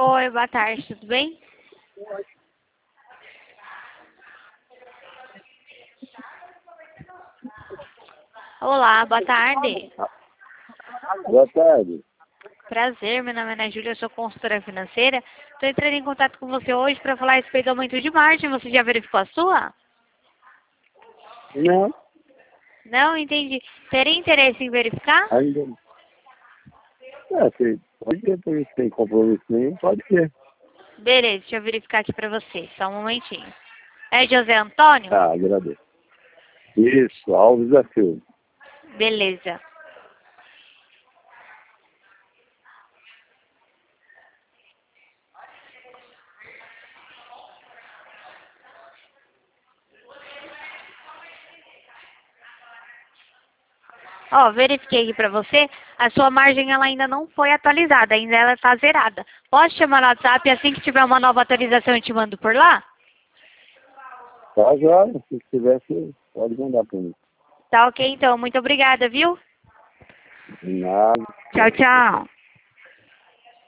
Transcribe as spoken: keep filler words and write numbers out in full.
Oi, boa tarde, tudo bem? Olá, boa tarde. Boa tarde. Prazer, meu nome é Ana Júlia, eu sou consultora financeira. Estou entrando em contato com você hoje para falar a respeito do aumento de margem. Você já verificou a sua? Não, Não, entendi. Teria interesse em verificar? ainda não. É, se pode ser, porque sem compromisso nenhum, pode ser. Beleza, deixa eu verificar aqui para você. Só um momentinho. É José Antônio? Tá, agradeço. Isso, Alves da Silva. Beleza. Ó, verifiquei aqui pra você, a sua margem ela ainda não foi atualizada, ainda ela tá zerada. Posso te chamar no WhatsApp e assim que tiver uma nova atualização eu te mando por lá? Tá, já, se tivesse, pode mandar para mim. Tá ok então, muito obrigada, viu? Nada. Tchau, tchau.